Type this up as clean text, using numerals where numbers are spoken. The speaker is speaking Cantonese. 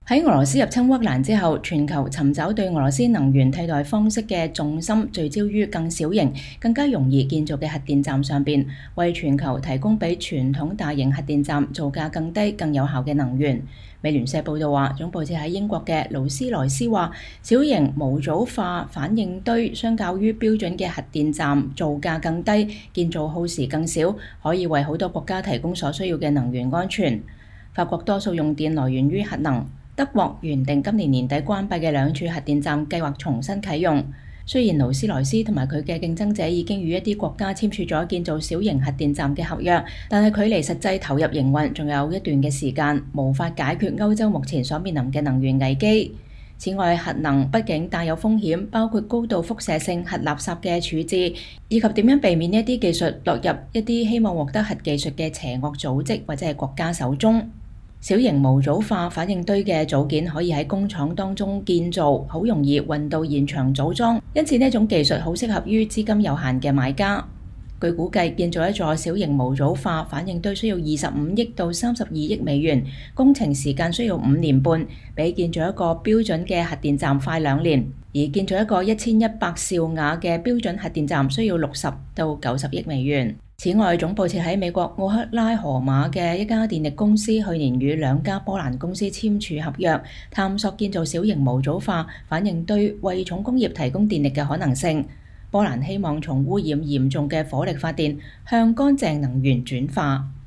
喺俄羅斯入侵烏克蘭之後，全球尋找對俄羅斯能源替代方式嘅重心聚焦於更小型、更加容易建造嘅核電站上邊，為全球提供比傳統大型核電站造價更低、更有效嘅能源。美聯社報道話，總部設喺英國嘅勞斯萊斯話，小型模組化反應堆相較於標準嘅核電站造價更低，建造耗時更少，可以為好多國家提供所需要嘅能源安全。法國多數用電來源於核能。德國原定今年年底關閉嘅兩處核電站計劃重新啟用。雖然勞斯萊斯同埋佢嘅競爭者已經與一啲國家簽署咗建造小型核電站嘅合約，但係距離實際投入營運仲有一段嘅時間，無法解決歐洲目前所面臨嘅能源危機。此外，核能畢竟帶有風險，包括高度輻射性核垃圾嘅處置，以及點樣避免呢一啲技術落入一啲希望獲得核技術嘅邪惡組織或者係國家手中。小型模組化反應堆嘅組件可以喺工廠當中建造，好容易運到現場組裝，因此呢種技術好適合於資金有限嘅買家。據估計，建造一座小型模組化反應堆需要25億到32億美元，工程時間需要5年半，比建造一個標準嘅核電站快2年。而建造一個1100兆瓦嘅標準核電站需要60到90億美元。此外，總部設喺美國奧克拉荷馬嘅一家電力公司去年與2家波蘭公司簽署合約，探索建造小型模組化反應堆為重工業提供電力嘅可能性。波蘭希望從污染嚴重嘅火力發電向乾淨能源轉化。